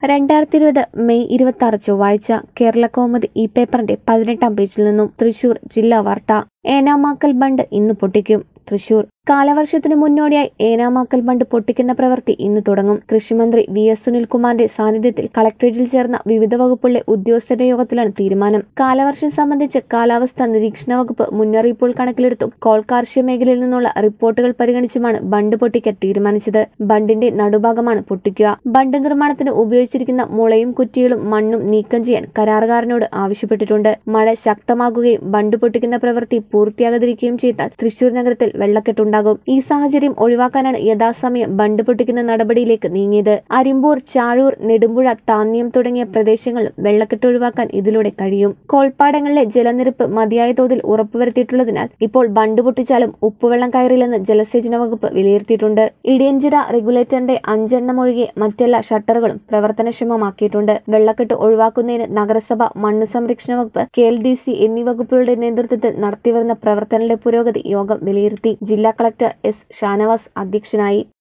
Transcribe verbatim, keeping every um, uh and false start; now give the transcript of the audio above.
രണ്ടായിരത്തി ഇരുപത് മെയ് ഇരുപത്തി ആറ് ചൊവ്വാഴ്ച കേരളകൗമുദി ഈ പേപ്പറിന്റെ പതിനെട്ടാം പേജിൽ നിന്നും തൃശൂർ ജില്ലാ വാർത്ത. ഏനാമാക്കൽ ബണ്ട് ഇന്ന് പൊട്ടിക്കും. തൃശൂർ കാലവർഷത്തിന് മുന്നോടിയായി ഏനാമാക്കൽ ബണ്ട് പൊട്ടിക്കുന്ന പ്രവൃത്തി ഇന്ന് തുടങ്ങും. കൃഷിമന്ത്രി വി എസ് സുനിൽകുമാറിന്റെ സാന്നിധ്യത്തിൽ കളക്ടറേറ്റിൽ ചേർന്ന വിവിധ വകുപ്പുകളിലെ ഉദ്യോഗസ്ഥരുടെ യോഗത്തിലാണ് തീരുമാനം. കാലവർഷം സംബന്ധിച്ച് കാലാവസ്ഥാ നിരീക്ഷണ വകുപ്പ് മുന്നറിയിപ്പുകൾ കണക്കിലെടുത്തും കോൾ കാർഷിക മേഖലയിൽ നിന്നുള്ള റിപ്പോർട്ടുകൾ പരിഗണിച്ചുമാണ് ബണ്ട് പൊട്ടിക്കാൻ തീരുമാനിച്ചത്. ബണ്ടിന്റെ നടുഭാഗമാണ് പൊട്ടിക്കുക. ബണ്ട് നിർമ്മാണത്തിന് ഉപയോഗിച്ചിരിക്കുന്ന മുളയും കുറ്റികളും മണ്ണും നീക്കം ചെയ്യാൻ കരാറുകാരനോട് ആവശ്യപ്പെട്ടിട്ടുണ്ട്. മഴ ശക്തമാകുകയും ബണ്ട് പൊട്ടിക്കുന്ന പ്രവൃത്തി പൂർത്തിയാകാതിരിക്കുകയും ചെയ്താൽ തൃശൂർ നഗരത്തിൽ വെള്ളക്കെട്ടുണ്ടാകും. ഈ സാഹചര്യം ഒഴിവാക്കാനാണ് യഥാസമയം ബണ്ട് പൊട്ടിക്കുന്ന നടപടിയിലേക്ക് നീങ്ങിയത്. അരിമ്പൂർ, ചാഴൂർ, നെടുമ്പുഴ, താന്ന്യം തുടങ്ങിയ പ്രദേശങ്ങളിലും വെള്ളക്കെട്ട് ഒഴിവാക്കാൻ ഇതിലൂടെ കഴിയും. കോൾപ്പാടങ്ങളിലെ ജലനിരപ്പ് മതിയായ തോതിൽ ഉറപ്പുവരുത്തിയിട്ടുള്ളതിനാൽ ഇപ്പോൾ ബണ്ട് പൊട്ടിച്ചാലും ഉപ്പുവെള്ളം കയറില്ലെന്ന് ജലസേചന വകുപ്പ് വിലയിരുത്തിയിട്ടുണ്ട്. ഇടിയഞ്ചിറ റെഗുലേറ്ററിന്റെ അഞ്ചെണ്ണം ഒഴികെ മറ്റെല്ലാ ഷട്ടറുകളും പ്രവർത്തനക്ഷമമാക്കിയിട്ടുണ്ട്. വെള്ളക്കെട്ട് ഒഴിവാക്കുന്നതിന് നഗരസഭ, മണ്ണ് സംരക്ഷണ വകുപ്പ്, കെ എൽ ഡി സി എന്നീ വകുപ്പുകളുടെ നേതൃത്വത്തിൽ നടത്തിവരുന്ന പ്രവർത്തനങ്ങളുടെ പുരോഗതി യോഗം വിലയിരുത്തി. ജില്ലാ കളക്ടർ എസ് ഷാനവാസ് അധ്യക്ഷനായി.